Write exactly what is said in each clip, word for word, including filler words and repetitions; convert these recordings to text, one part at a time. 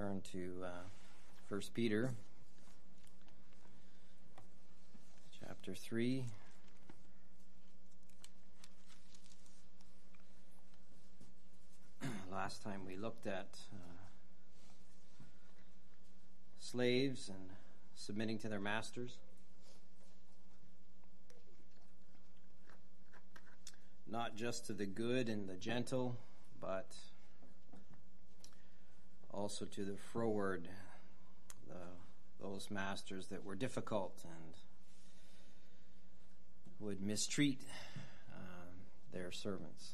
turn to uh, First Peter, chapter three. Last time we looked at uh, slaves and submitting to their masters. Not just to the good and the gentle, but also to the froward, the, those masters that were difficult and would mistreat um, their servants.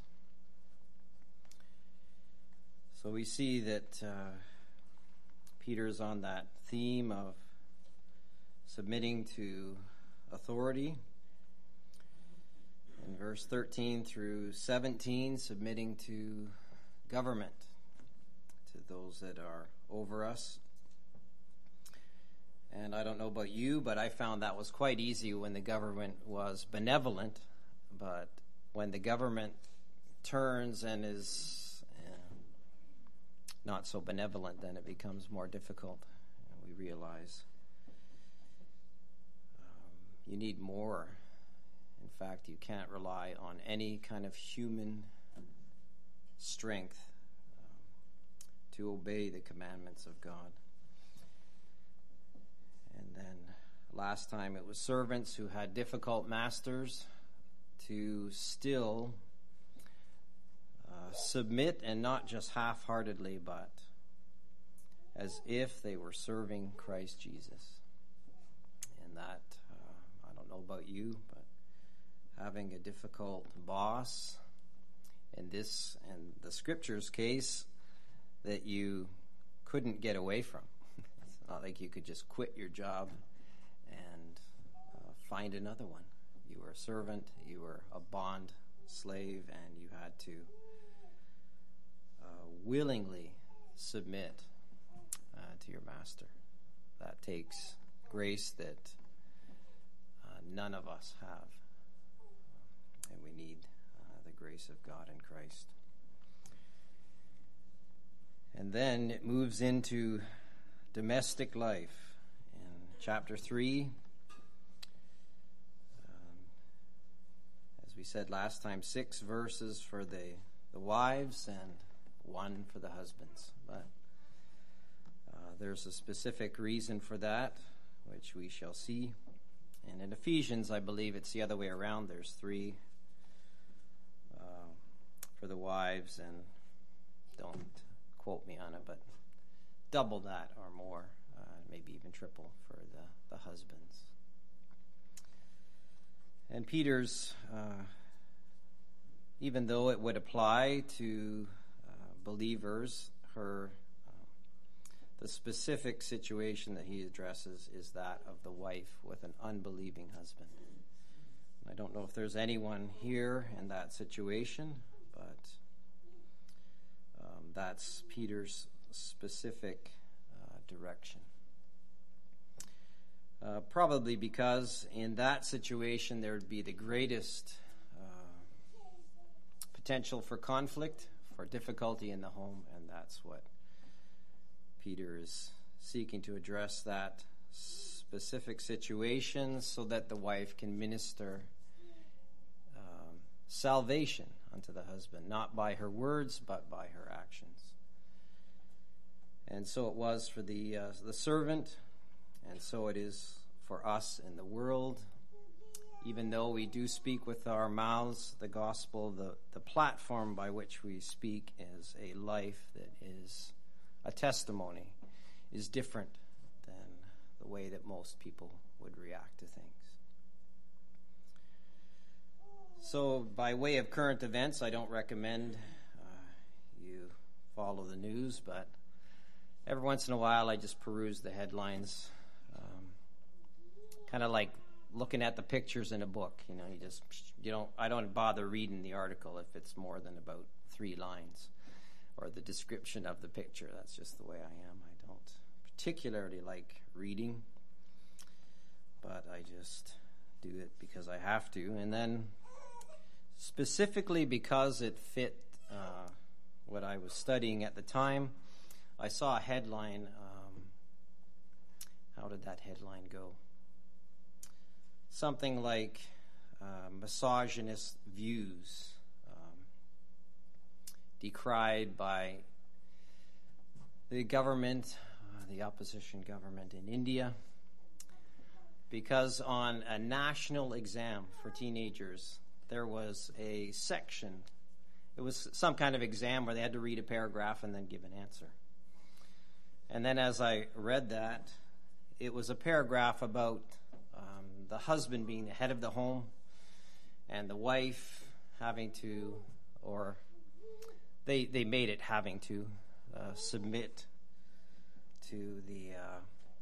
So we see that uh, Peter's on that theme of submitting to authority. In verse thirteen through seventeen, submitting to government, to those that are over us. And I don't know about you, but I found that was quite easy when the government was benevolent. But when the government turns and is uh, not so benevolent, then it becomes more difficult. And we realize um, you need more. In fact, you can't rely on any kind of human strength um, to obey the commandments of God. And then last time it was servants who had difficult masters to still uh, submit, and not just half-heartedly, but as if they were serving Christ Jesus. And that, uh, I don't know about you, but having a difficult boss, in this and the scripture's case, that you couldn't get away from. It's not like you could just quit your job and uh, find another one. You were a servant, you were a bond slave, and you had to uh, willingly submit uh, to your master. That takes grace that uh, none of us have. And we need uh, the grace of God in Christ. And then it moves into domestic life. In chapter three, um, as we said last time, six verses for the, the wives and one for the husbands. But uh, there's a specific reason for that, which we shall see. And in Ephesians, I believe it's the other way around. There's three Uh, for the wives, and don't quote me on it, but double that or more, uh, maybe even triple for the, the husbands. And Peter's, uh, even though it would apply to uh, believers, her uh, the specific situation that he addresses is that of the wife with an unbelieving husband. I don't know if there's anyone here in that situation, but um, that's Peter's specific uh, direction. Uh, probably because in that situation there would be the greatest uh, potential for conflict, for difficulty in the home, and that's what Peter is seeking to address, that specific situation, so that the wife can minister um, salvation unto the husband, not by her words, but by her actions. And so it was for the uh, the servant, and so it is for us in the world. Even though we do speak with our mouths the gospel, the, the platform by which we speak is a life that is a testimony, is different than the way that most people would react to things. So by way of current events, I don't recommend uh, you follow the news, but every once in a while I just peruse the headlines, um, kind of like looking at the pictures in a book. You know, you just, you don't, I don't bother reading the article if it's more than about three lines, or the description of the picture. That's just the way I am. I don't particularly like reading, but I just do it because I have to. And then specifically because it fit uh, what I was studying at the time, I saw a headline. Um, how did that headline go? Something like uh, misogynist views um, decried by the government, uh, the opposition government in India, because on a national exam for teenagers, there was a section. It was some kind of exam where they had to read a paragraph and then give an answer. And then as I read that, it was a paragraph about um, the husband being the head of the home and the wife having to, or they they made it having to uh, submit to the uh,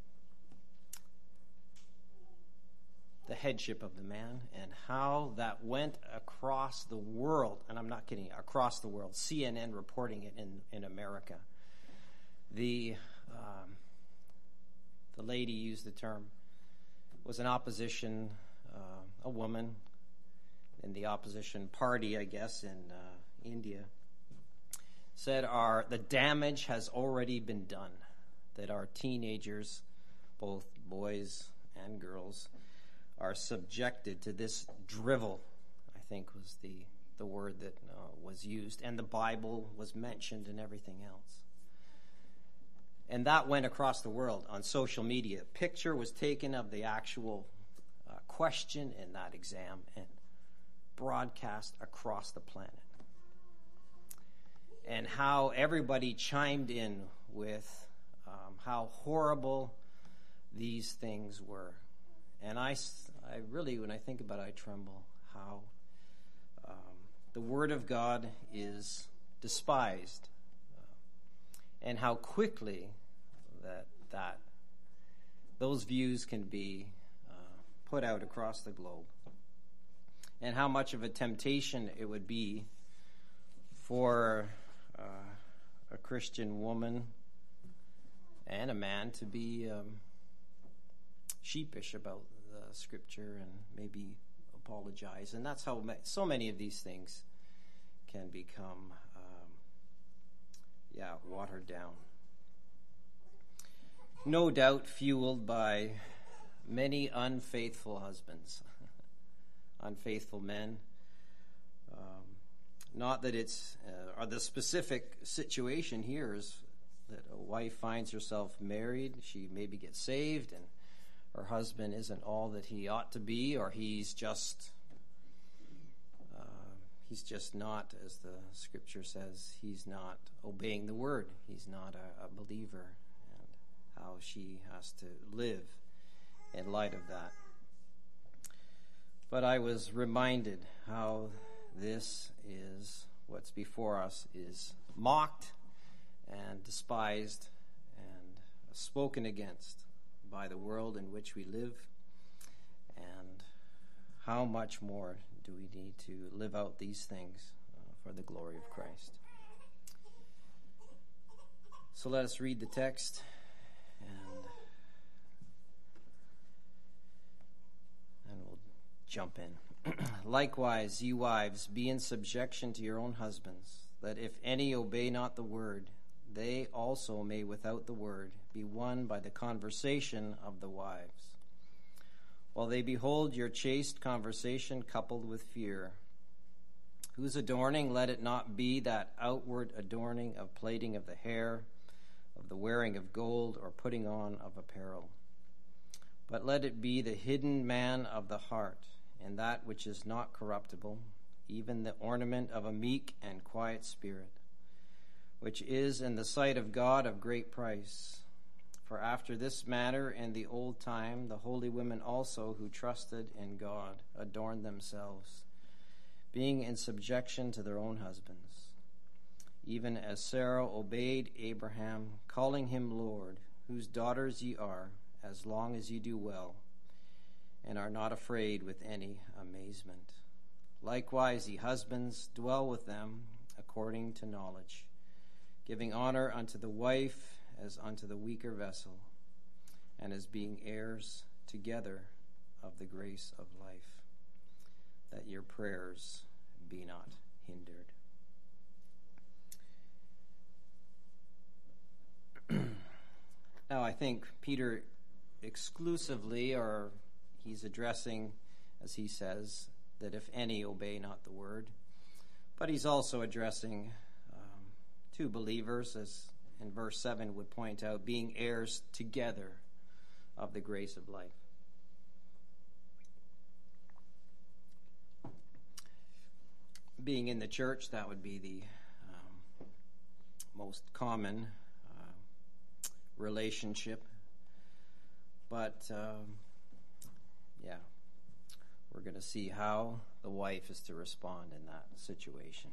the headship of the man, and how that went across the world. And I'm not kidding, across the world. C N N reporting it in, in America. The um, the lady used the term, was an opposition, uh, a woman in the opposition party, I guess, in uh, India, said our the damage has already been done, that our teenagers, both boys and girls, are subjected to this drivel, I think was the, the word that uh, was used, and the Bible was mentioned and everything else. And that went across the world on social media. A picture was taken of the actual uh, question in that exam and broadcast across the planet. And how everybody chimed in with um, how horrible these things were. And I, I really, when I think about it, I tremble how um, the Word of God is despised, uh, and how quickly that that those views can be uh, put out across the globe, and how much of a temptation it would be for uh, a Christian woman and a man to be um, sheepish about the Scripture and maybe apologize. And that's how ma- so many of these things can become, um, yeah, watered down. No doubt fueled by many unfaithful husbands, unfaithful men. Um, not that it's, uh, or the specific situation here is that a wife finds herself married, she maybe gets saved, and her husband isn't all that he ought to be, or he's just uh, he's just not, as the Scripture says, he's not obeying the Word. He's not a, a believer, and how she has to live in light of that. But I was reminded how this is, what's before us, is mocked and despised and spoken against by the world in which we live, and how much more do we need to live out these things uh, for the glory of Christ. So let us read the text, and and we'll jump in. Likewise, you wives, be in subjection to your own husbands, that if any obey not the word, they also may without the word be won by the conversation of the wives, while they behold your chaste conversation coupled with fear, whose adorning let it not be that outward adorning of plaiting of the hair, of the wearing of gold, or putting on of apparel, but let it be the hidden man of the heart, and that which is not corruptible, even the ornament of a meek and quiet spirit, which is in the sight of God of great price. For after this manner in the old time the holy women also who trusted in God adorned themselves, being in subjection to their own husbands, even as Sarah obeyed Abraham, calling him Lord, whose daughters ye are, as long as ye do well, and are not afraid with any amazement. Likewise, ye husbands, dwell with them according to knowledge, giving honor unto the wife as unto the weaker vessel, and as being heirs together of the grace of life, that your prayers be not hindered. think Peter exclusively, or he's addressing, as he says, that if any obey not the word. But he's also addressing um, two believers, as in verse seven would point out, being heirs together of the grace of life. Being in the church, that would be the um, most common uh, relationship. But, um, yeah, we're going to see how the wife is to respond in that situation.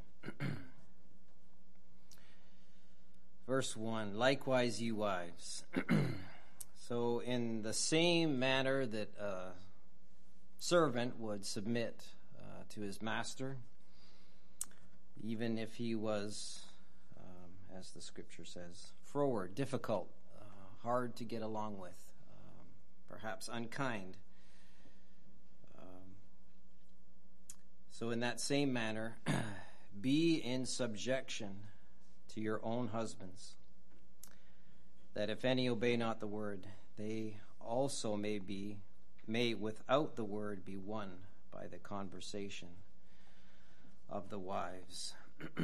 Verse one, likewise you wives. So in the same manner that a servant would submit uh, to his master, even if he was, um, as the scripture says, froward, difficult, uh, hard to get along with, um, perhaps unkind. Um, so in that same manner, be in subjection to your own husbands, that if any obey not the word, they also may be, may without the word be won by the conversation of the wives.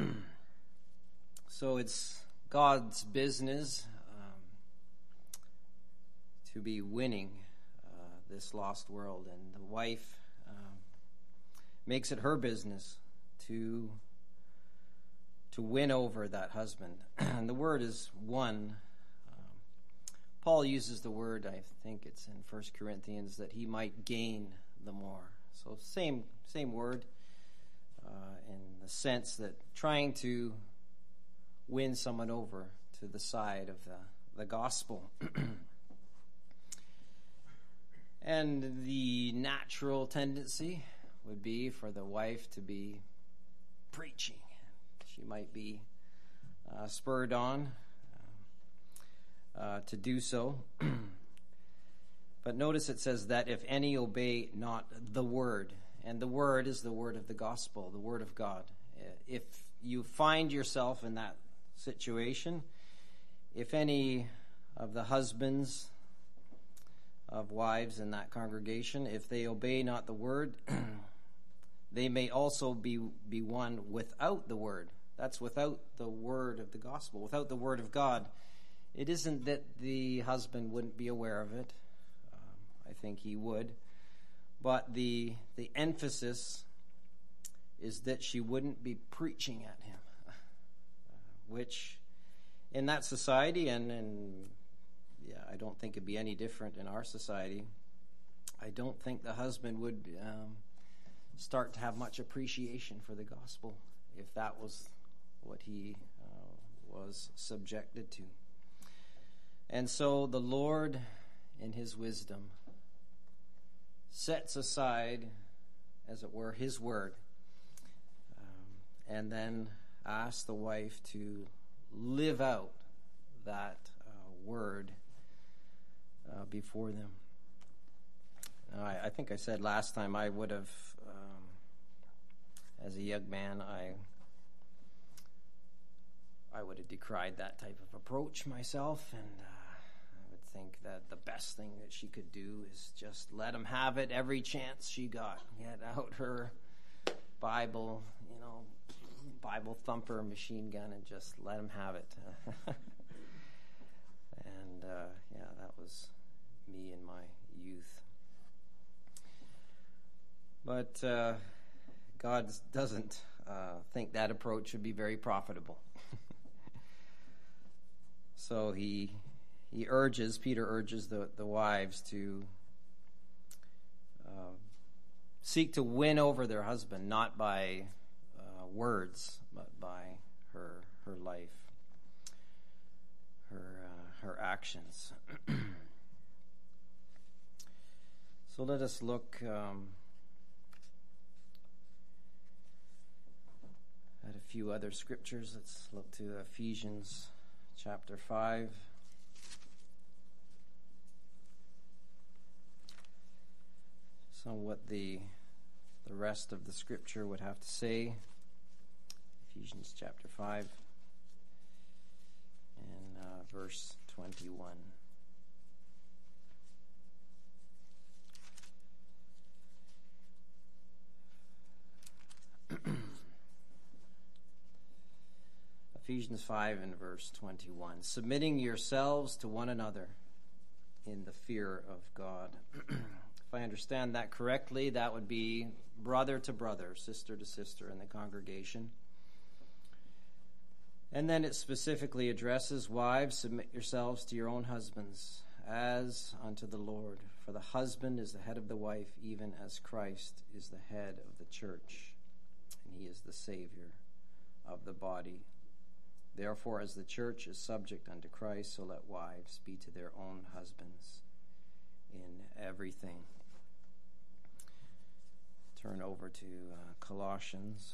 So it's God's business um, to be winning uh, this lost world, and the wife um, makes it her business to to win over that husband. And the word is won. Um, Paul uses the word, I think it's in First Corinthians, that he might gain the more. So same same word uh, in the sense that trying to win someone over to the side of the, the gospel. And the natural tendency would be for the wife to be preaching. She might be uh, spurred on uh, uh, to do so. But notice it says that if any obey not the word, and the word is the word of the gospel, the word of God. If you find yourself in that situation, if any of the husbands of wives in that congregation, if they obey not the word, they may also be, be won without the word. That's without the word of the gospel, without the word of God. It isn't that the husband wouldn't be aware of it. Um, I think he would. But the the emphasis is that she wouldn't be preaching at him, uh, which in that society, and, and yeah, I don't think it'd be any different in our society, I don't think the husband would um, start to have much appreciation for the gospel if that was what he uh, was subjected to. And so the Lord, in his wisdom, sets aside, as it were, his word, um, and then asks the wife to live out that uh, word uh, before them. Now, I, I think I said last time I would have, um, as a young man, I I would have decried that type of approach myself, and uh, I would think that the best thing that she could do is just let him have it every chance she got. Get out her Bible, you know, Bible thumper machine gun and just let him have it. And uh, yeah, that was me in my youth. But uh, God doesn't uh, think that approach would be very profitable. So he he urges, Peter urges the, the wives to uh, seek to win over their husband, not by uh, words, but by her her life, her uh, her actions. So let us look um, at a few other scriptures. Let's look to Ephesians chapter five. So what the the rest of the scripture would have to say. Ephesians chapter five and uh, verse twenty-one. Ephesians five and verse twenty-one. Submitting yourselves to one another in the fear of God. If I understand that correctly, that would be brother to brother, sister to sister in the congregation. And then it specifically addresses, wives, submit yourselves to your own husbands as unto the Lord. For the husband is the head of the wife, even as Christ is the head of the church, and he is the Savior of the body. Therefore, as the church is subject unto Christ, so let wives be to their own husbands in everything. Turn over to uh, Colossians.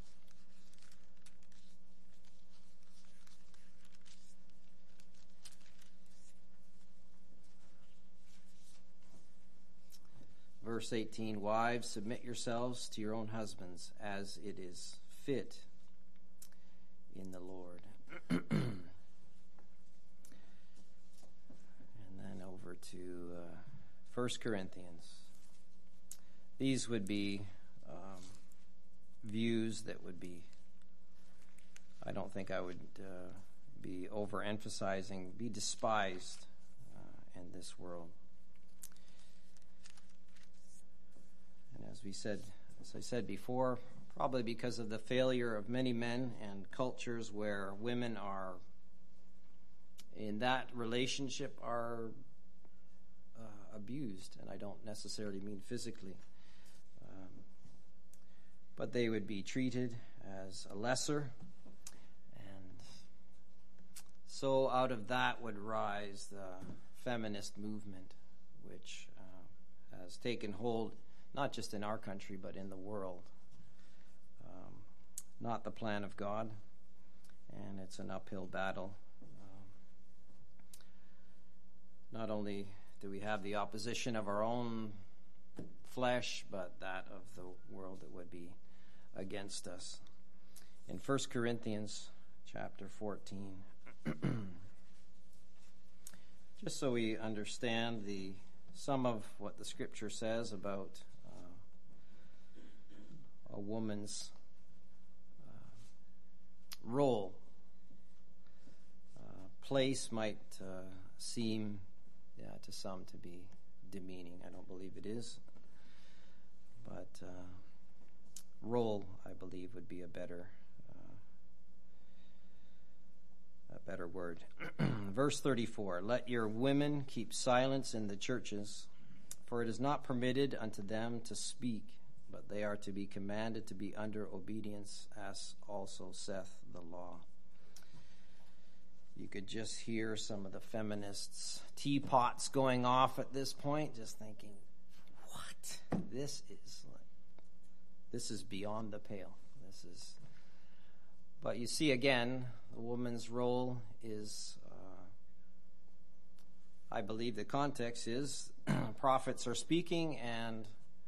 Verse eighteen, wives, submit yourselves to your own husbands as it is fit in the Lord. And then over to uh, First Corinthians. These would be um, views that would be, I don't think I would uh, be overemphasizing, be despised uh, in this world. And as we said, as I said before, probably because of the failure of many men and cultures where women are in that relationship are uh, abused, and I don't necessarily mean physically, um, but they would be treated as a lesser, and so out of that would rise the feminist movement, which uh, has taken hold not just in our country, but in the world. Um, not the plan of God, and it's an uphill battle. Um, not only do we have the opposition of our own flesh, but that of the world that would be against us. In First Corinthians chapter fourteen, just so we understand the some of what the Scripture says about a woman's uh, role, uh, place might uh, seem yeah, to some to be demeaning. I don't believe it is. But uh, role, I believe, would be a better uh, a better word. Verse thirty-four, let your women keep silence in the churches, for it is not permitted unto them to speak, but they are to be commanded to be under obedience, as also saith the law. You could just hear some of the feminists' teapots going off at this point, just thinking, what? This is this is beyond the pale. This is. But you see, again, the woman's role is, uh, I believe the context is, prophets are speaking, and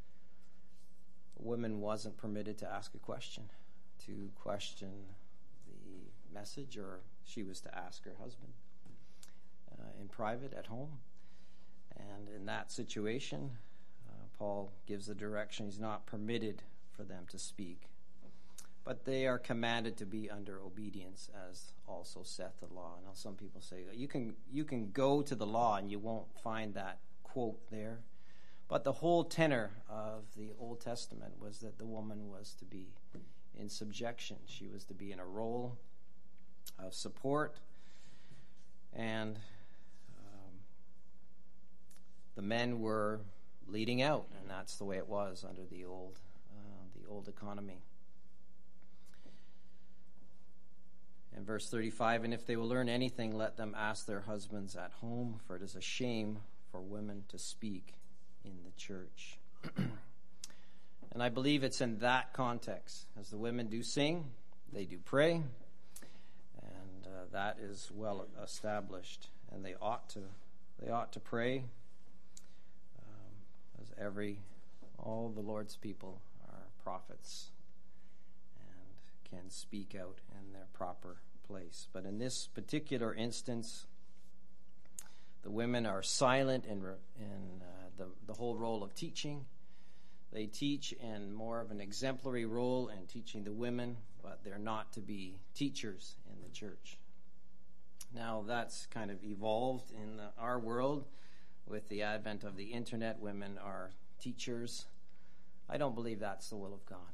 a woman wasn't permitted to ask a question, to question the message, or she was to ask her husband uh, in private at home. And in that situation, uh, Paul gives the direction he's not permitted for them to speak, but they are commanded to be under obedience, as also saith the law. Now, some people say you can you can go to the law and you won't find that quote there. But the whole tenor of the Old Testament was that the woman was to be in subjection. She was to be in a role of support, and um, the men were leading out, and that's the way it was under the old, uh, the old economy. In verse thirty-five, and if they will learn anything, let them ask their husbands at home, for it is a shame for women to speak in the church. And I believe it's in that context. As the women do sing, they do pray, and uh, that is well established. And they ought to, they ought to pray, um, as every, all the Lord's people are prophets and can speak out in their proper place. But in this particular instance, the women are silent in in uh, the the whole role of teaching. They teach in more of an exemplary role in teaching the women, but they're not to be teachers in the church. Now, that's kind of evolved in the, our world. With the advent of the internet, women are teachers. I don't believe that's the will of God.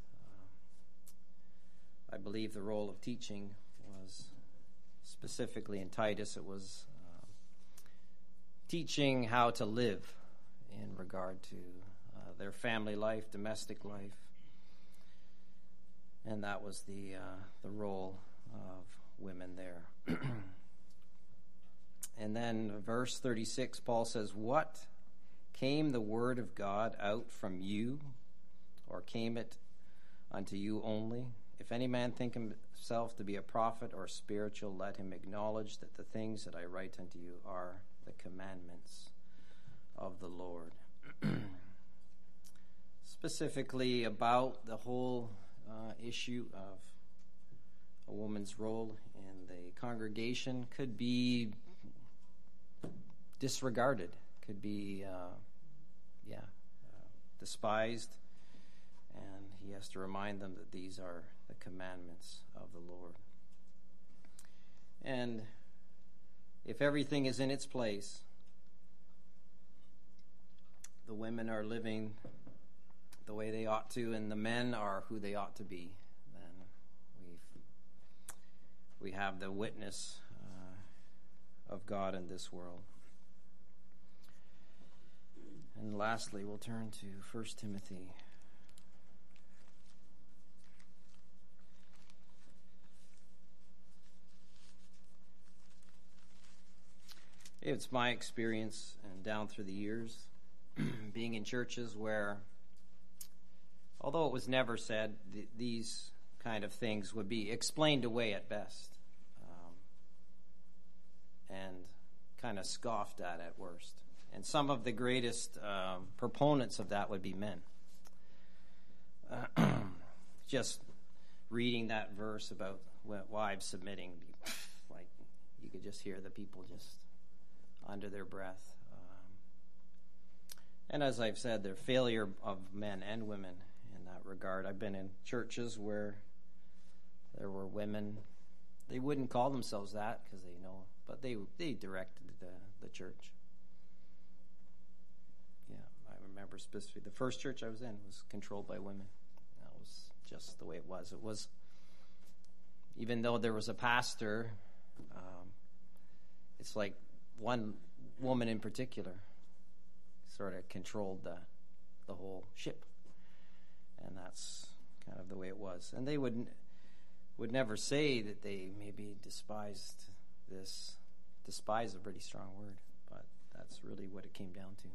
Uh, I believe the role of teaching was, specifically in Titus, it was uh, teaching how to live in regard to uh, their family life, domestic life. And that was the uh, the role of women there. And then verse thirty-six, Paul says, "What? Came the word of God out from you, or came it unto you only? If any man think himself to be a prophet or spiritual, let him acknowledge that the things that I write unto you are the commandments of the Lord." Specifically about the whole uh, issue of a woman's role in the congregation could be disregarded, could be, uh, yeah, uh, despised, and he has to remind them that these are the commandments of the Lord. And if everything is in its place, the women are living the way they ought to, and the men are who they ought to be, then we've, we have the witness uh, of God in this world. And lastly, we'll turn to First Timothy. It's my experience, and down through the years, being in churches where, although it was never said, th- these kind of things would be explained away at best, um, and kind of scoffed at at worst. And some of the greatest um, proponents of that would be men. Uh, just reading that verse about wives submitting, like you could just hear the people just under their breath. Um, and as I've said, the failure of men and women in that regard. I've been in churches where there were women. They wouldn't call themselves that because they know, but they they directed the, the church. Yeah, I remember specifically the first church I was in was controlled by women. That was just the way it was. It was, even though there was a pastor, um, it's like one woman in particular sort of controlled the the whole ship. And that's kind of the way it was. And they would would never say that they maybe despised this. Despise is a pretty strong word, but that's really what it came down to.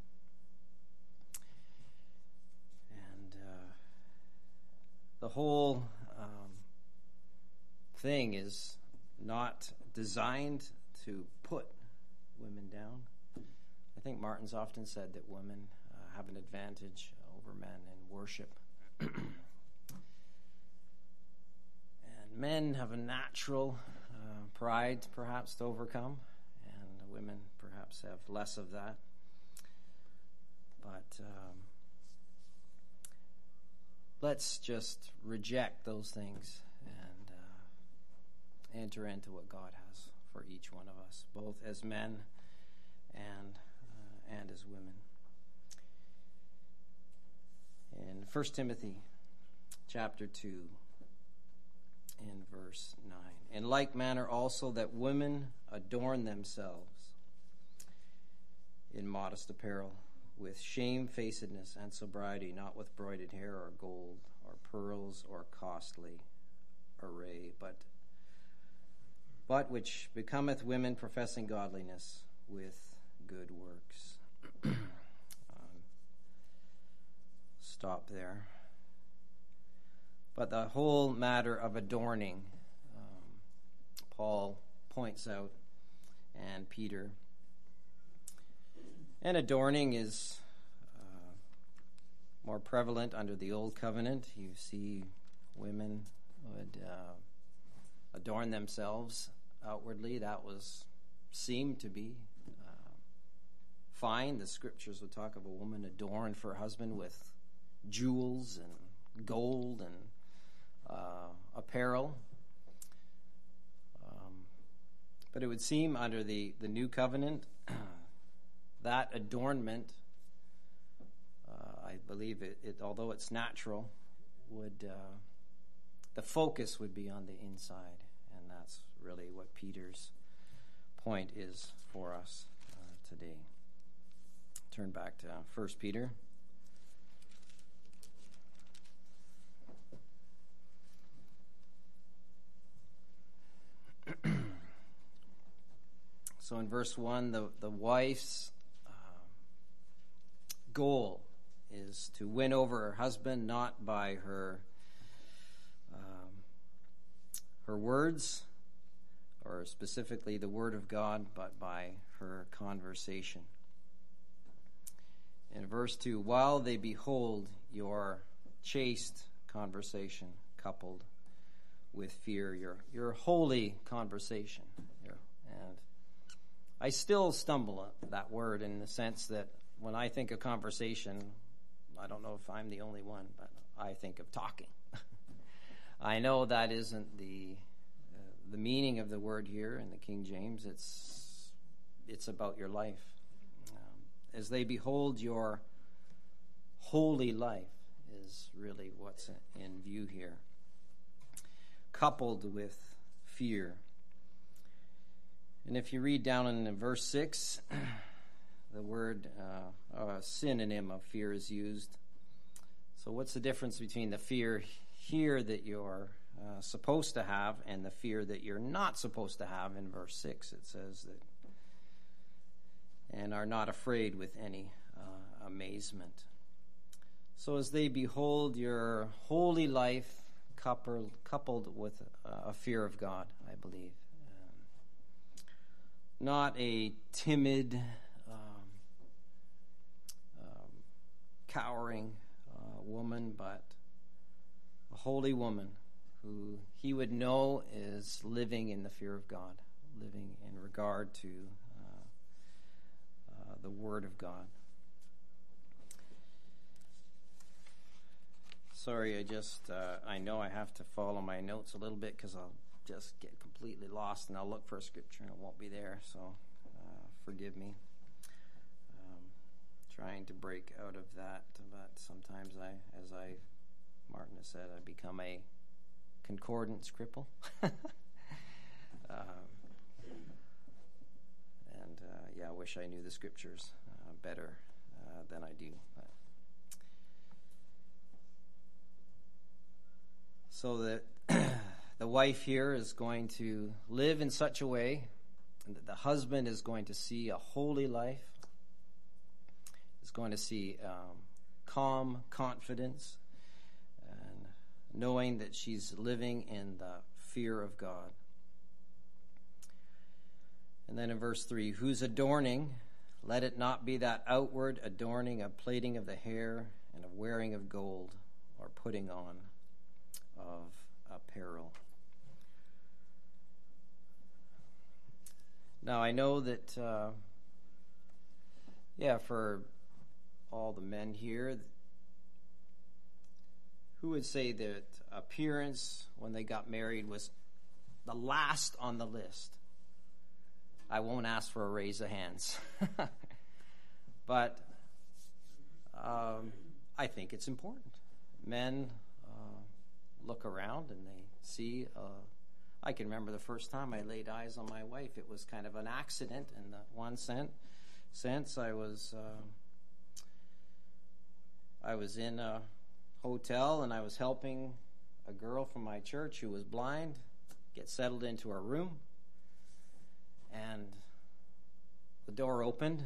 And uh, the whole um, thing is not designed to put women down. I think Martin's often said that women uh, have an advantage over men in worship. And men have a natural uh, pride, perhaps, to overcome, and women perhaps have less of that. But um, let's just reject those things and uh, enter into what God has for each one of us, both as men and uh, and as women. In First Timothy chapter two, in verse nine. In like manner also that women adorn themselves in modest apparel, with shamefacedness and sobriety, not with broided hair or gold or pearls or costly array, but but which becometh women professing godliness with good works. um, stop there. But the whole matter of adorning, um, Paul points out, and Peter. And adorning is uh, more prevalent under the Old Covenant. You see women would uh, adorn themselves outwardly. That was seemed to be uh, fine. The scriptures would talk of a woman adorned for her husband with jewels and gold and uh, apparel. Um, but it would seem under the, the new covenant, that adornment, uh, I believe it, it, although it's natural, would uh, the focus would be on the inside. And that's really what Peter's point is for us uh, today. Turn back to First Peter. So in verse one, the, the wife's uh, goal is to win over her husband, not by her um, her words, or specifically the word of God, but by her conversation. In verse two, while they behold your chaste conversation coupled with fear, your your holy conversation. Your, and I still stumble at that word in the sense that when I think of conversation, I don't know if I'm the only one, but I think of talking. I know that isn't the uh, the meaning of the word here in the King James. It's it's about your life. Um, as they behold your holy life is really what's in view here, coupled with fear. And if you read down in verse six, the word uh, a synonym of fear is used. So what's the difference between the fear here that you're uh, supposed to have and the fear that you're not supposed to have? In verse six, it says that, and are not afraid with any uh, amazement. So as they behold your holy life coupled, coupled with uh, a fear of God, I believe. Um, not a timid, um, um, cowering uh, woman, but a holy woman who he would know is living in the fear of God, living in regard to uh, uh, the Word of God. Sorry, I just, uh, I know I have to follow my notes a little bit because I'll just get completely lost and I'll look for a scripture and it won't be there, so uh, forgive me. Um, trying to break out of that, but sometimes I, as I, Martin has said, I become a concordance cripple. um, and uh, yeah, I wish I knew the scriptures uh, better uh, than I do. But so that the wife here is going to live in such a way that the husband is going to see a holy life, is going to see um, calm confidence, and knowing that she's living in the fear of God. And then in verse three, whose adorning, let it not be that outward adorning of plaiting of the hair and of wearing of gold or putting on of apparel. Now I know that, uh, yeah, for all the men here, who would say that appearance when they got married was the last on the list? I won't ask for a raise of hands. But um, I think it's important. Men look around and they see. Uh, I can remember the first time I laid eyes on my wife. It was kind of an accident in the one sense. Sense I was uh, I was in a hotel and I was helping a girl from my church who was blind get settled into her room, and the door opened,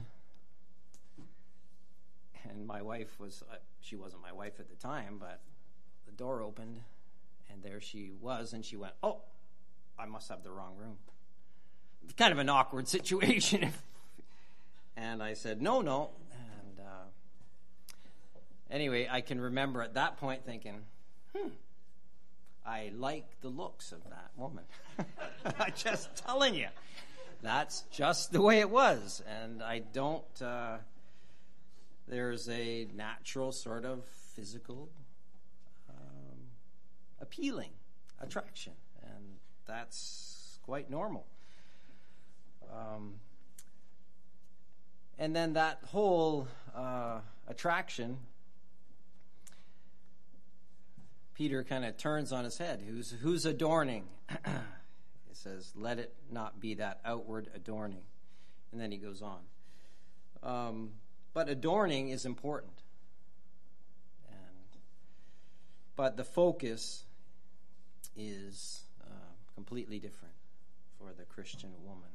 and my wife was uh, she wasn't my wife at the time, but the door opened. And there she was, and she went, oh, I must have the wrong room. Kind of an awkward situation. And I said, no, no. And uh, anyway, I can remember at that point thinking, hmm, I like the looks of that woman. I'm just telling you. That's just the way it was. And I don't, uh, there's a natural sort of physical, um, appealing attraction, and that's quite normal. Um, and then that whole uh, attraction, Peter kind of turns on his head. Who's who's adorning? It says, "Let it not be that outward adorning," and then he goes on. Um, but adorning is important, and but the focus is uh, completely different for the Christian woman.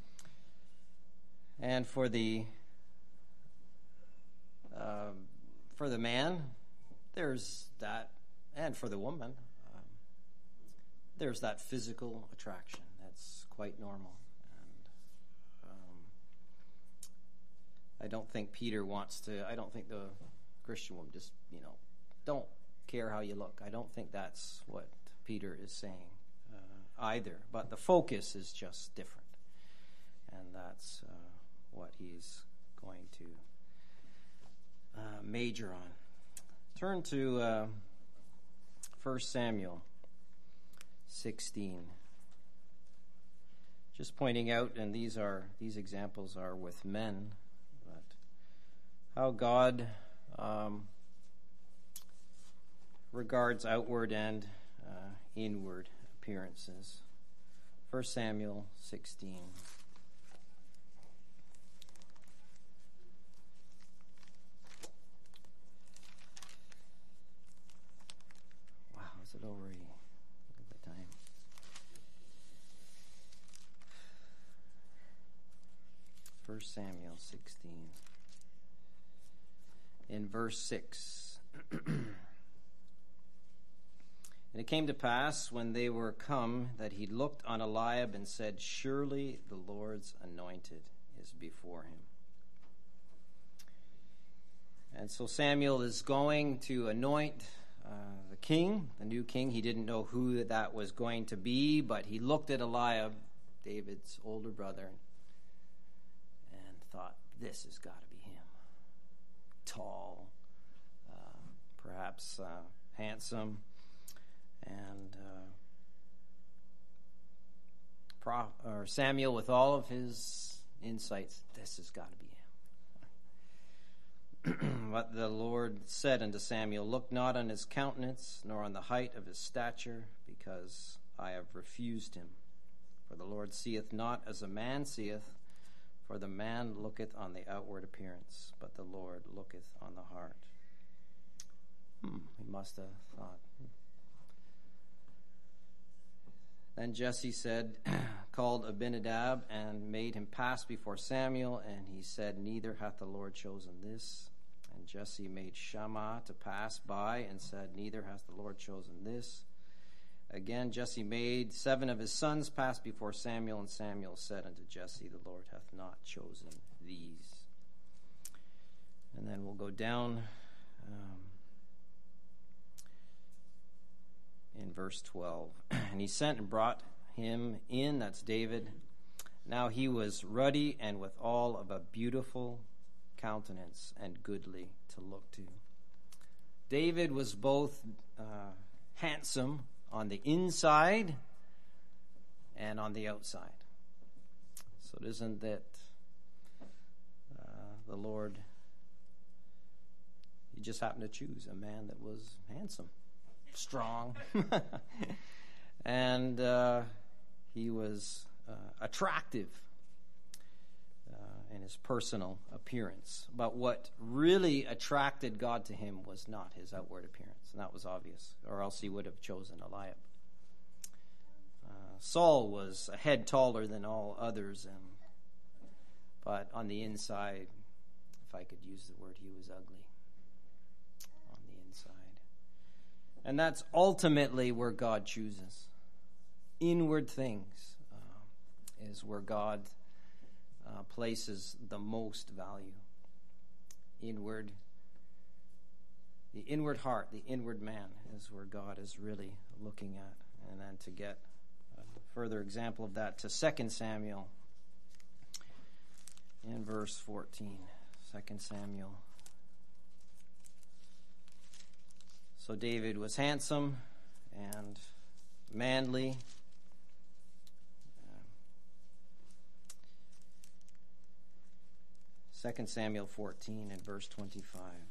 And for the uh, for the man, there's that, and for the woman, um, there's that physical attraction that's quite normal. And um, I don't think Peter wants to. I don't think the Christian woman just, you know, don't care how you look. I don't think that's what Peter is saying uh, either. But the focus is just different, and that's Uh, what he's going to uh, major on. Turn to uh, First Samuel sixteen. Just pointing out, and these are these examples are with men, but how God um, regards outward and uh, inward appearances. First Samuel sixteen. It already, look at the time. First Samuel sixteen. In verse six. And it came to pass when they were come that he looked on Eliab and said, "Surely the Lord's anointed is before him." And so Samuel is going to anoint Uh, the king, the new king. He didn't know who that was going to be, but he looked at Eliab, David's older brother, and thought, this has got to be him. Tall, uh, perhaps uh, handsome, and uh, Pro- or Samuel, with all of his insights, this has got to be him. But the Lord said unto Samuel, "Look not on his countenance, nor on the height of his stature, because I have refused him. For the Lord seeth not as a man seeth, for the man looketh on the outward appearance, but the Lord looketh on the heart." Hmm, he must have thought. Hmm. Then Jesse said, called Abinadab, and made him pass before Samuel, and he said, "Neither hath the Lord chosen this." And Jesse made Shammah to pass by, and said, "Neither hath the Lord chosen this." Again Jesse made seven of his sons pass before Samuel, and Samuel said unto Jesse, "The Lord hath not chosen these." And then we'll go down um, in verse twelve. And he sent and brought him in, that's David. Now he was ruddy and withal of a beautiful countenance and goodly to look to. David was both uh, handsome on the inside and on the outside. So it isn't that uh, the Lord, he just happened to choose a man that was handsome, strong, and uh, he was uh, attractive in his personal appearance. But what really attracted God to him was not his outward appearance, and that was obvious, or else he would have chosen Eliab. Uh, Saul was a head taller than all others, and but on the inside, if I could use the word, he was ugly on the inside. And that's ultimately where God chooses. Inward things uh, is where God Uh, places the most value. Inward, the inward heart, the inward man is where God is really looking at. And then to get a further example of that, to Second Samuel in verse fourteen. Second Samuel So David was handsome and manly. Second Samuel fourteen and verse twenty-five.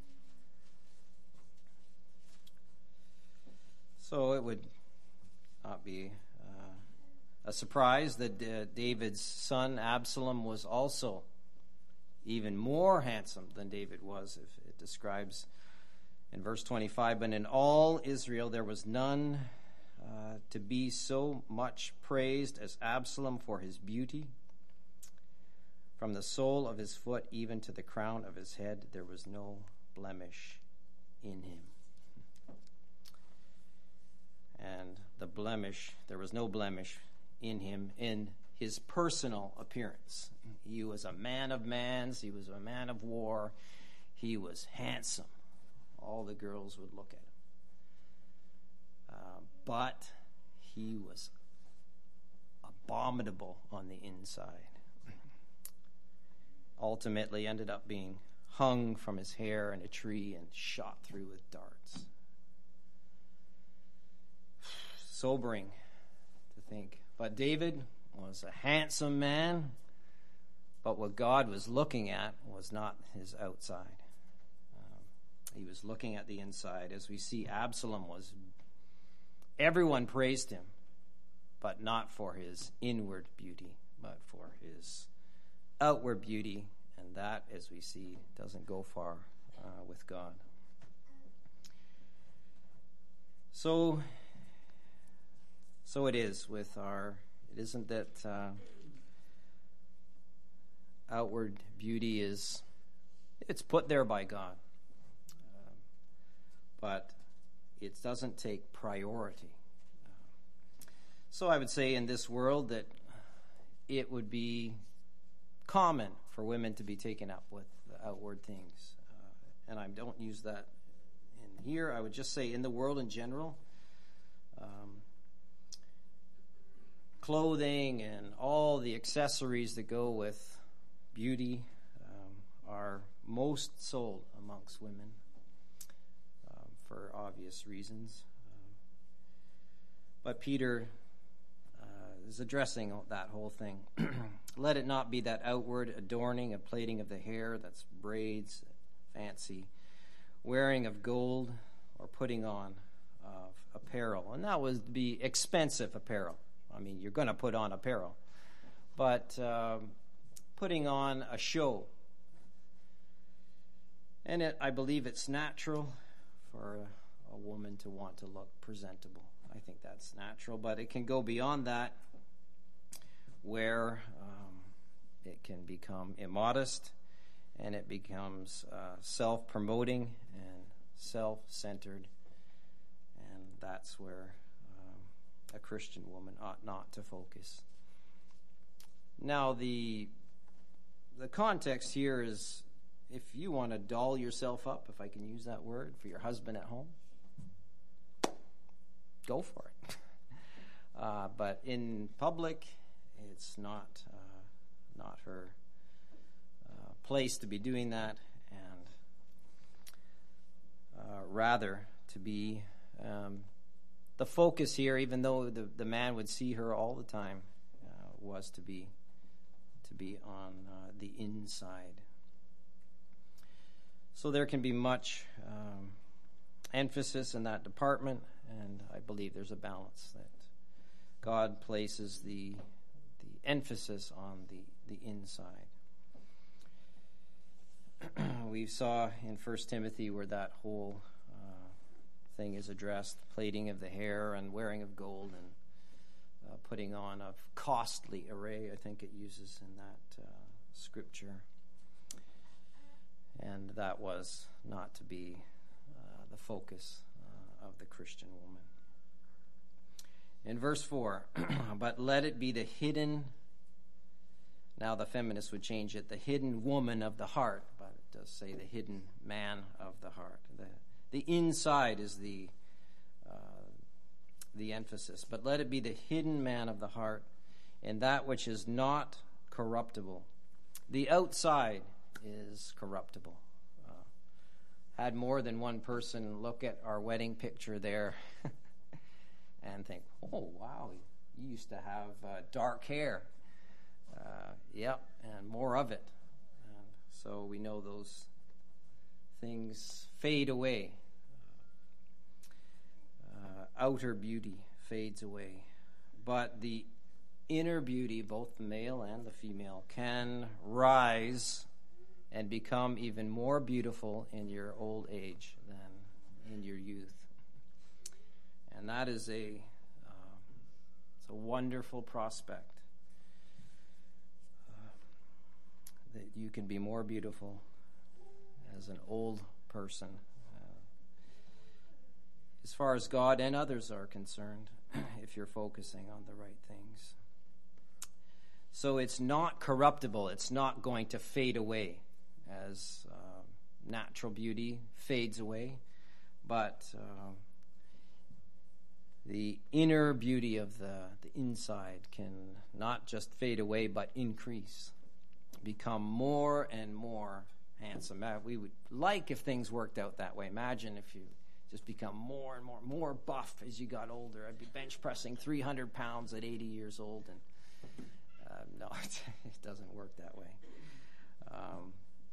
So it would not be uh, a surprise that uh, David's son Absalom was also even more handsome than David was. If it describes in verse twenty-five, but in all Israel there was none uh, to be so much praised as Absalom for his beauty. From the sole of his foot even to the crown of his head, there was no blemish in him. And the blemish, there was no blemish in him in his personal appearance. He was a man of mans. He was a man of war. He was handsome. All the girls would look at him. Uh, but he was abominable on the inside. Ultimately ended up being hung from his hair in a tree and shot through with darts. Sobering to think. But David was a handsome man, but what God was looking at was not his outside. Um, he was looking at the inside. As we see, Absalom was, everyone praised him, but not for his inward beauty, but for his outward beauty, and that, as we see, doesn't go far uh, with God. So, so it is with our. It isn't that uh, outward beauty is. It's put there by God, uh, but it doesn't take priority. Uh, so I would say in this world that it would be common for women to be taken up with outward things. Uh, and I don't use that in here. I would just say in the world in general, um, clothing and all the accessories that go with beauty um, are most sold amongst women um, for obvious reasons. Um, but Peter is addressing that whole thing. Let it not be that outward adorning of plaiting of the hair, that's braids, fancy, wearing of gold, or putting on of apparel. And that would be expensive apparel. I mean, you're going to put on apparel. But um, putting on a show. And it, I believe it's natural for a, a woman to want to look presentable. I think that's natural, but it can go beyond that, where um, it can become immodest and it becomes uh, self-promoting and self-centered, and that's where um, a Christian woman ought not to focus. Now, the the context here is, if you want to doll yourself up, if I can use that word, for your husband at home, go for it. Uh, but in public, it's not uh, not her uh, place to be doing that, and uh, rather to be um, the focus here, even though the, the man would see her all the time, uh, was to be to be on uh, the inside. So there can be much um, emphasis in that department, and I believe there's a balance that God places the the emphasis on the, the inside. We saw in First Timothy where that whole uh, thing is addressed, plaiting of the hair and wearing of gold and uh, putting on of costly array, I think it uses in that uh, scripture. And that was not to be uh, the focus uh, of the Christian woman. In verse four, but let it be the hidden, now the feminists would change it, the hidden woman of the heart, but it does say the hidden man of the heart. The, the inside is the uh, the emphasis, but let it be the hidden man of the heart, and that which is not corruptible. The outside is corruptible. Uh, had more than one person look at our wedding picture there and think, oh, wow, you used to have uh, dark hair. Uh, yep, and more of it. And so we know those things fade away. Uh, outer beauty fades away. But the inner beauty, both the male and the female, can rise and become even more beautiful in your old age than in your youth. And that is a, uh, it's a wonderful prospect. That you can be more beautiful as an old person, uh, as far as God and others are concerned, if you're focusing on the right things. So it's not corruptible. It's not going to fade away as uh, natural beauty fades away, but uh, the inner beauty of the, the inside can not just fade away, but increase. Become more and more handsome. We would like if things worked out that way. Imagine if you just become more and more, more buff as you got older. I'd be bench pressing three hundred pounds at eighty years old, and uh, no, it, it doesn't work that way. Um,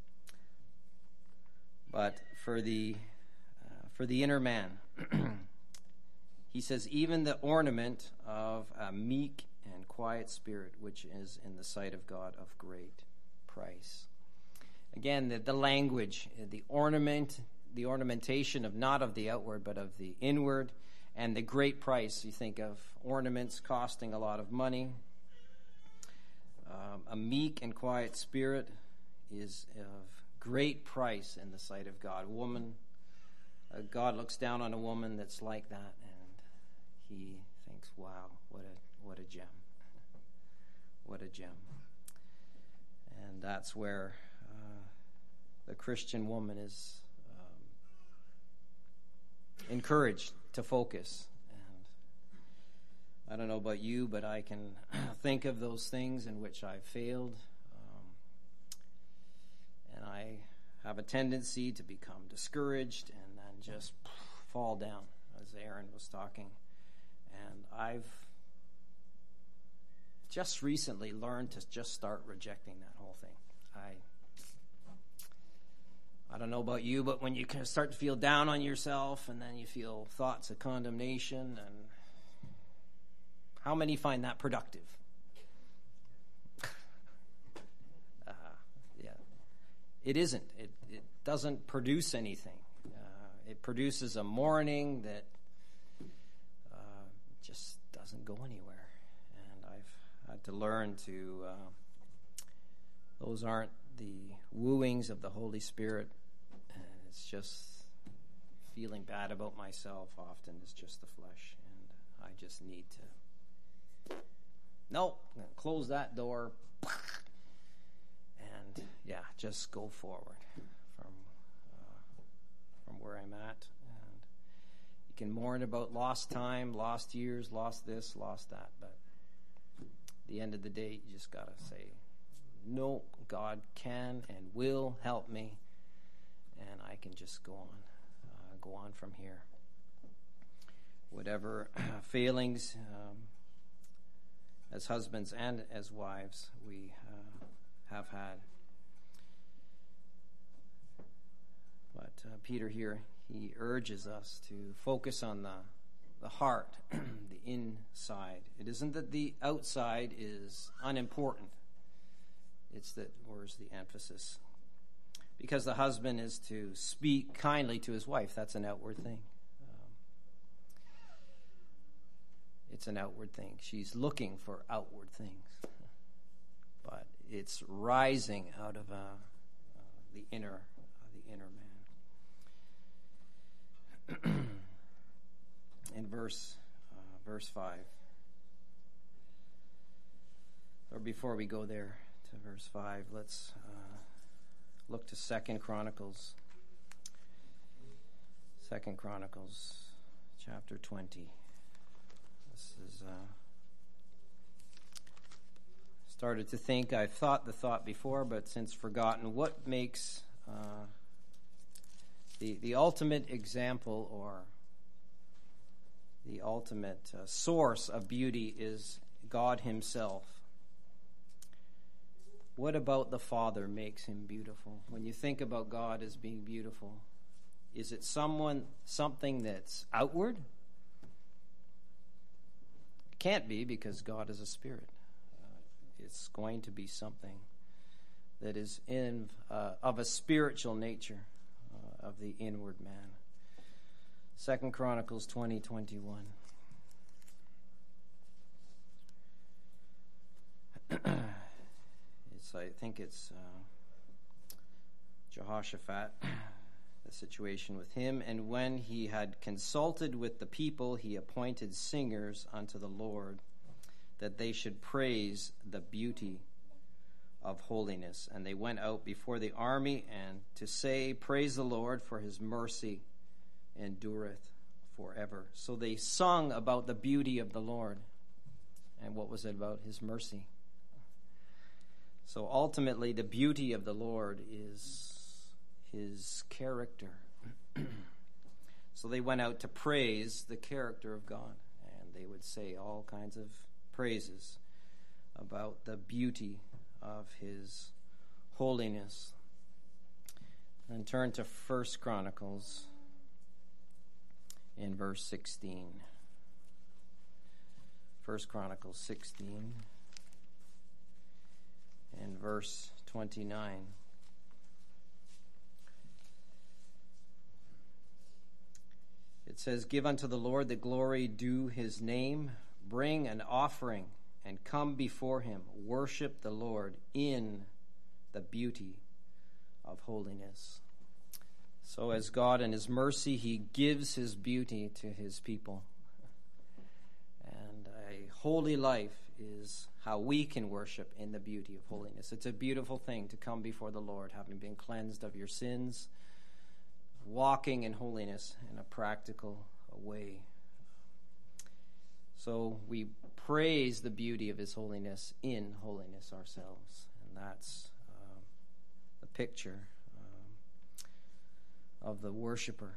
but for the uh, for the inner man, he says, even the ornament of a meek and quiet spirit, which is in the sight of God of great price. Again, the, the language, the ornament, the ornamentation of not of the outward, but of the inward, and the great price. You think of ornaments costing a lot of money. Um, a meek and quiet spirit is of great price in the sight of God. A woman, uh, God looks down on a woman that's like that, and he thinks, wow, what a what a gem. What a gem. And that's where uh, the Christian woman is um, encouraged to focus. And I don't know about you, but I can think of those things in which I've failed. Um, and I have a tendency to become discouraged and then just fall down, as Aaron was talking. And I've just recently learned to just start rejecting that whole thing. I I don't know about you, but when you kind of start to feel down on yourself and then you feel thoughts of condemnation, and how many find that productive? uh, yeah, it isn't. It, it doesn't produce anything. Uh, it produces a mourning that uh, just doesn't go anywhere. Had to learn to, uh, those aren't the wooings of the Holy Spirit. And it's just feeling bad about myself often is just the flesh. And I just need to, nope, I'm gonna close that door. And yeah, just go forward from, uh, from where I'm at. And you can mourn about lost time, lost years, lost this, lost that, but the end of the day, you just got to say, no, God can and will help me, and I can just go on, uh, go on from here. Whatever failings um, as husbands and as wives we uh, have had. But uh, Peter here, he urges us to focus on the the heart, the inside. It isn't that the outside is unimportant. It's that, where's the emphasis? Because the husband is to speak kindly to his wife. That's an outward thing. Um, it's an outward thing. She's looking for outward things. But it's rising out of uh, uh, the inner, uh, the inner man. In verse uh, verse five, or before we go there to verse five, let's uh, look to Second Chronicles. Second Chronicles, chapter twenty. This is. Uh, started to think. I've thought the thought before, but since forgotten. What makes uh, The, the ultimate example or the ultimate uh, source of beauty is God himself. What about the Father makes him beautiful? When you think about God as being beautiful, is it someone, something that's outward? It can't be, because God is a spirit. Uh, it's going to be something that is in uh, of a spiritual nature, uh, of the inward man. Second Chronicles twenty twenty-one. It's, I think it's uh, Jehoshaphat, the situation with him. And when he had consulted with the people, he appointed singers unto the Lord, that they should praise the beauty of holiness. And they went out before the army, and to say, Praise the Lord, for his mercy endureth forever. So they sung about the beauty of the Lord. And what was it about? His mercy. So ultimately, the beauty of the Lord is his character. So they went out to praise the character of God, and they would say all kinds of praises about the beauty of his holiness. And turn to First Chronicles in verse sixteen. First Chronicles sixteen and verse twenty-nine. It says, Give unto the Lord the glory due his name. Bring an offering and come before him. Worship the Lord in the beauty of holiness. So as God in his mercy, he gives his beauty to his people. And a holy life is how we can worship in the beauty of holiness. It's a beautiful thing to come before the Lord, having been cleansed of your sins, walking in holiness in a practical way. So we praise the beauty of his holiness in holiness ourselves. And that's uh, the picture uh, of the worshiper.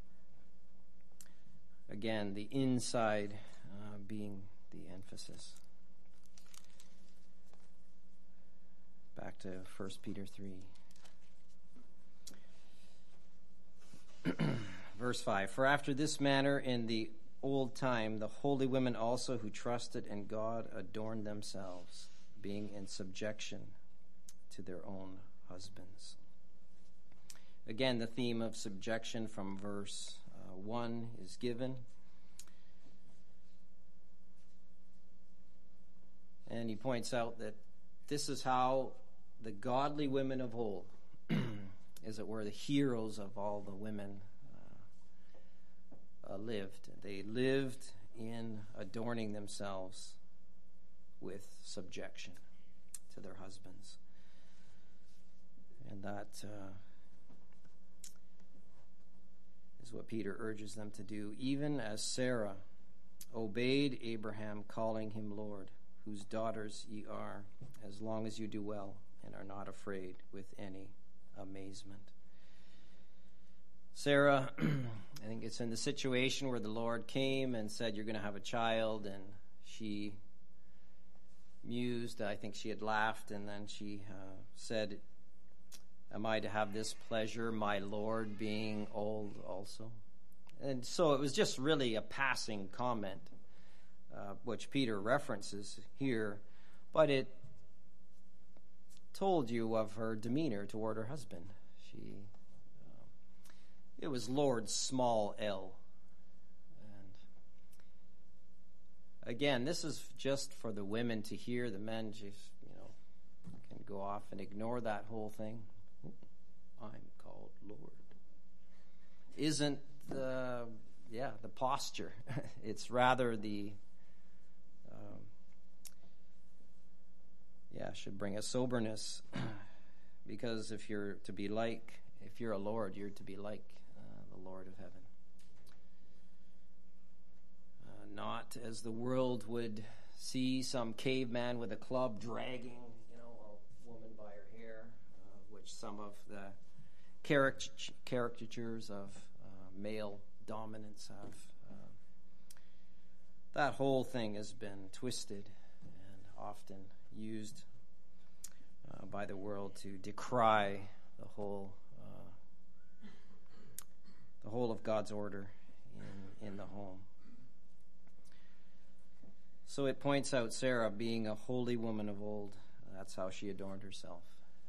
Again, the inside uh, being the emphasis. Back to First Peter three. Verse five, For after this manner in the old time the holy women also who trusted in God adorned themselves, being in subjection to their own husbands. Again, the theme of subjection from verse uh, one is given. And he points out that this is how the godly women of old, as it were, the heroes of all the women uh, uh, lived. They lived in adorning themselves with subjection to their husbands. And that uh, is what Peter urges them to do, even as Sarah obeyed Abraham, calling him Lord, whose daughters ye are, as long as you do well and are not afraid with any amazement. Sarah, I think it's in the situation where the Lord came and said, you're going to have a child, and she mused. I think she had laughed, and then she uh, said, am I to have this pleasure, my Lord being old also? And so it was just really a passing comment, uh, which Peter references here, but it told you of her demeanor toward her husband. She, um, it was Lord small l. And again, this is just for the women to hear. The men just, you know, can go off and ignore that whole thing. I'm called Lord. Isn't the, yeah, the posture. It's rather the, um, yeah, should bring a soberness. Because if you're to be like, if you're a Lord, you're to be like uh, the Lord of heaven. Uh, not as the world would see some caveman with a club dragging, you know, a woman by her hair, uh, which some of the caric- caricatures of uh, male dominance have. Uh, that whole thing has been twisted and often used uh, by the world to decry the whole uh, the whole of God's order in, in the home. So it points out Sarah being a holy woman of old. That's how she adorned herself.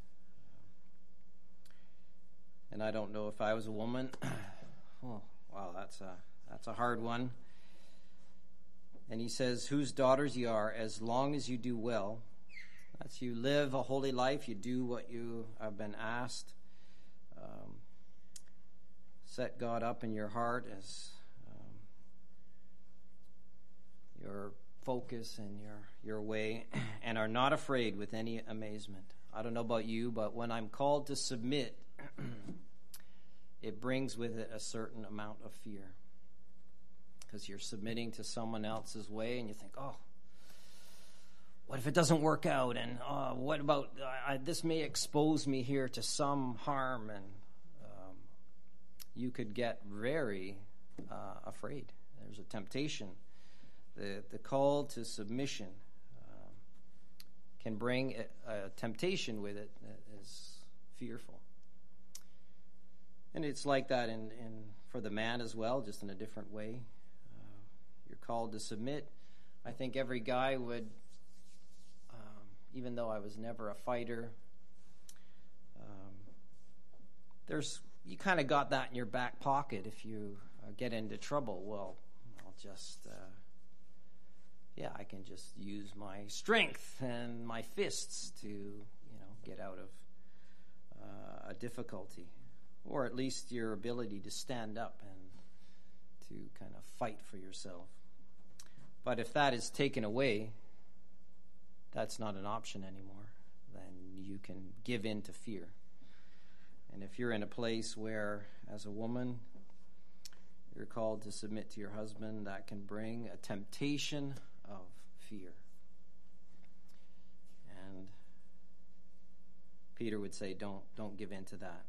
And I don't know if I was a woman. Oh, wow, that's a that's a hard one. And he says, whose daughters you are, as long as you do well. That's you live a holy life, you do what you have been asked. Um, set God up in your heart as um, your focus and your, your way, and are not afraid with any amazement. I don't know about you, but when I'm called to submit, it brings with it a certain amount of fear. Because you're submitting to someone else's way, and you think, oh, what if it doesn't work out? And uh, what about, uh, this may expose me here to some harm. And um, you could get very uh, afraid. There's a temptation. The, the call to submission um, can bring a, a temptation with it that is fearful. And it's like that in, in for the man as well, just in a different way. Uh, you're called to submit. I think every guy would, um, even though I was never a fighter, um, there's you kind of got that in your back pocket. If you uh, get into trouble, well, I'll just, uh, yeah, I can just use my strength and my fists to, you know, get out of uh, a difficulty. Or at least your ability to stand up and to kind of fight for yourself. But if that is taken away, that's not an option anymore. Then you can give in to fear. And if you're in a place where, as a woman, you're called to submit to your husband, that can bring a temptation of fear. And Peter would say, don't, don't give in to that.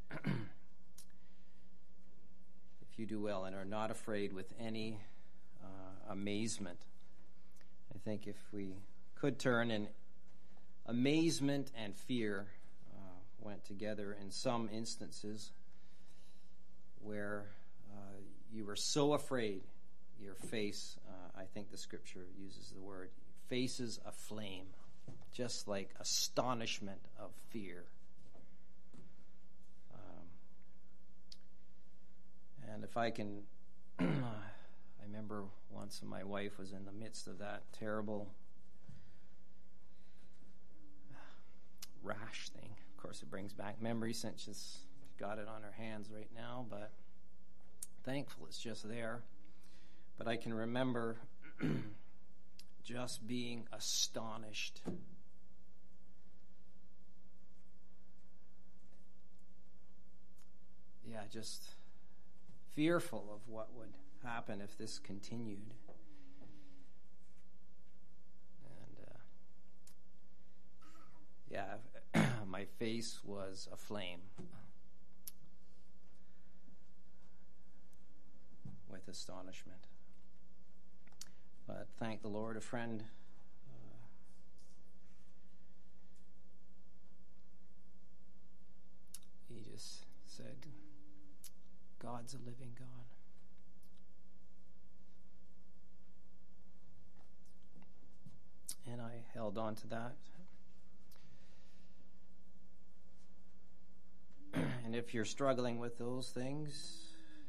If you do well and are not afraid with any uh, amazement. I think if we could turn, and amazement and fear uh, went together in some instances where uh, you were so afraid, your face, uh, I think the scripture uses the word, faces a flame, just like astonishment of fear. And if I can, I remember once my wife was in the midst of that terrible rash thing. Of course, it brings back memories since she's got it on her hands right now, but thankful it's just there. But I can remember just being astonished. Yeah, just fearful of what would happen if this continued. And uh, yeah, my face was aflame with astonishment. But thank the Lord, a friend uh, he just said, God's a living God. And I held on to that. And if you're struggling with those things,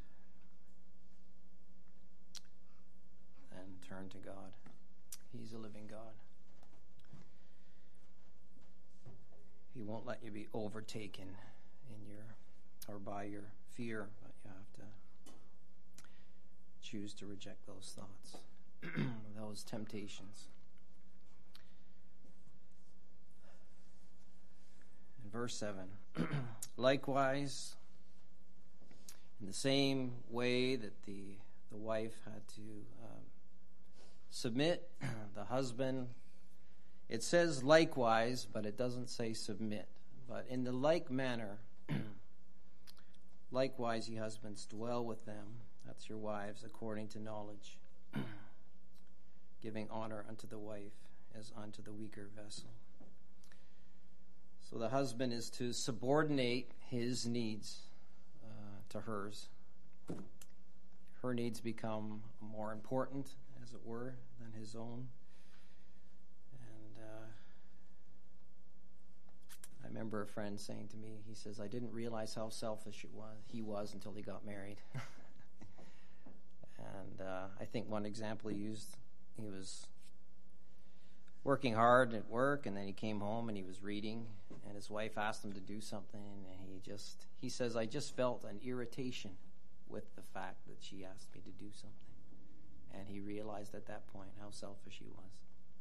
then turn to God. He's a living God. He won't let you be overtaken in your or by your fear, but you have to choose to reject those thoughts, those temptations. In verse seven, likewise, in the same way that the the wife had to um, submit, the husband, it says likewise, but it doesn't say submit. But in the like manner, Likewise, ye husbands, dwell with them, that's your wives, according to knowledge, giving honor unto the wife as unto the weaker vessel. So the husband is to subordinate his needs uh, to hers. Her needs become more important, as it were, than his own. And uh, I remember a friend saying to me, he says, I didn't realize how selfish it was, he was until he got married. And uh, I think one example he used, he was working hard at work, and then he came home and he was reading, and his wife asked him to do something, and he just, he says, I just felt an irritation with the fact that she asked me to do something. And he realized at that point how selfish he was.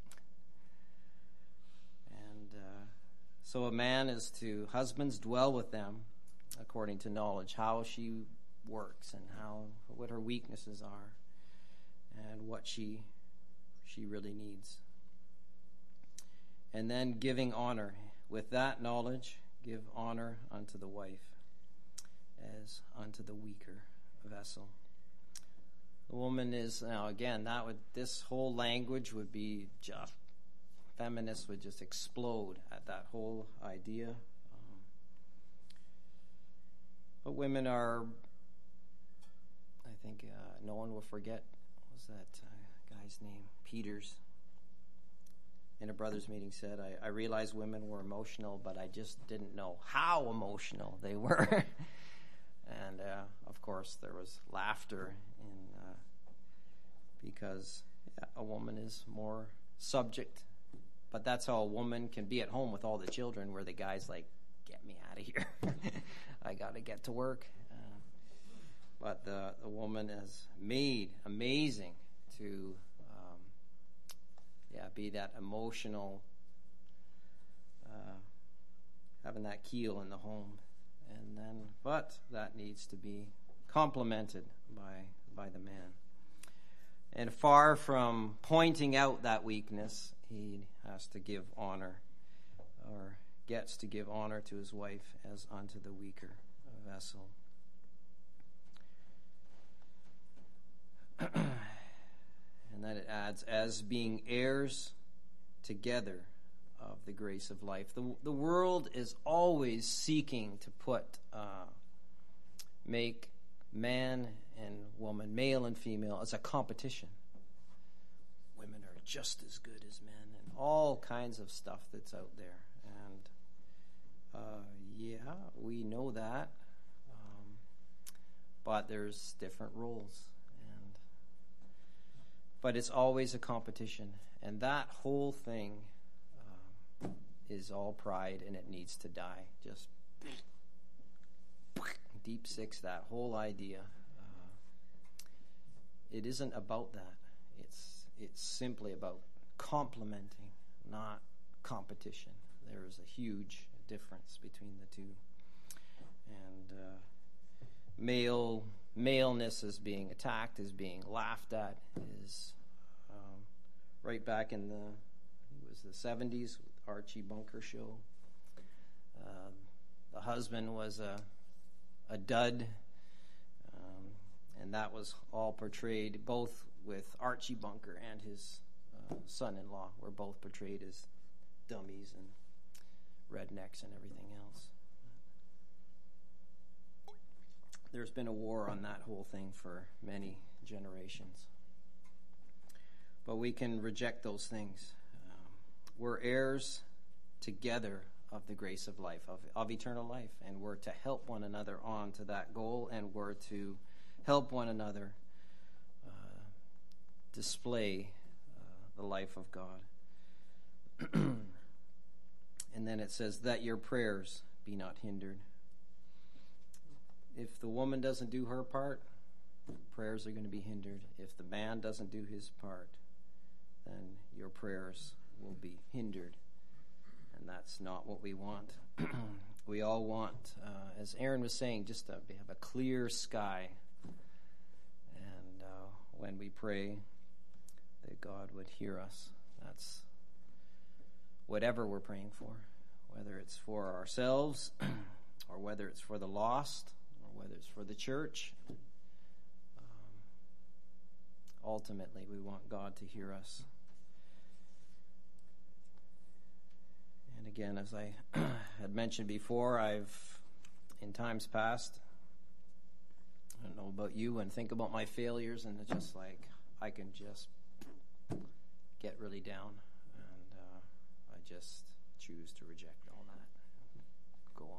And uh, so a man is to, husbands, dwell with them according to knowledge, how she works and how, what her weaknesses are and what she she really needs. And then giving honor. With that knowledge, give honor unto the wife as unto the weaker vessel. The woman is, now again, that would, this whole language would be just, feminists would just explode at that whole idea. Um, but women are, I think uh, no one will forget, what was that uh, guy's name? Peters. In a brothers meeting said, I, I realized women were emotional, but I just didn't know how emotional they were. And uh, of course there was laughter in uh, because yeah, a woman is more subject. But that's how a woman can be at home with all the children, where the guy's like, get me out of here. I got to get to work. Uh, but the, the woman is made amazing to Yeah, be that emotional, uh, having that keel in the home, and then, but that needs to be complemented by by the man. And far from pointing out that weakness, he has to give honor, or gets to give honor to his wife as unto the weaker vessel. And then it adds, as being heirs together of the grace of life. The, the world is always seeking to put, uh, make man and woman, male and female, as a competition. Women are just as good as men, and all kinds of stuff that's out there. And uh, yeah, we know that. Um, but there's different roles. But it's always a competition. And that whole thing uh, is all pride, and it needs to die. Just deep six that whole idea. Uh, it isn't about that. It's it's simply about complementing, not competition. There is a huge difference between the two. And uh, male... maleness is being attacked, is being laughed at, is um, right back in the, it was the seventies with Archie Bunker show. Um, the husband was a, a dud, um, and that was all portrayed, both with Archie Bunker and his uh, son-in-law were both portrayed as dummies and rednecks and everything else. There's been a war on that whole thing for many generations. But we can reject those things. Um, we're heirs together of the grace of life, of, of eternal life, and we're to help one another on to that goal, and we're to help one another uh, display uh, the life of God. And then it says, that your prayers be not hindered. If the woman doesn't do her part, prayers are going to be hindered. If the man doesn't do his part, then your prayers will be hindered. And that's not what we want. We all want, uh, as Aaron was saying, just to have a clear sky. And uh, when we pray, that God would hear us. That's whatever we're praying for, whether it's for ourselves or whether it's for the lost, whether it's for the church. Um, ultimately, we want God to hear us. And again, as I had mentioned before, I've, in times past, I don't know about you, and think about my failures, and it's just like, I can just get really down, and uh, I just choose to reject all that. Go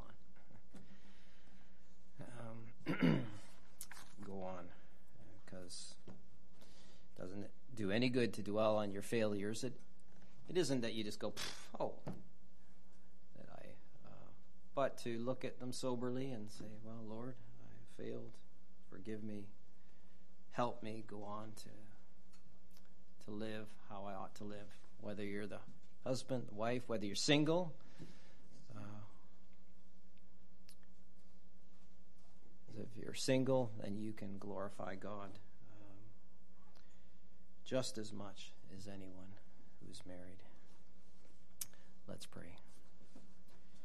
on. Um, go on, because it doesn't do any good to dwell on your failures. It it isn't that you just go, oh, that I, uh, but to look at them soberly and say, well, Lord, I failed. Forgive me. Help me go on to to live how I ought to live. Whether you're the husband, the wife, whether you're single. Uh, if you're single, then you can glorify God um, just as much as anyone who's married. Let's pray.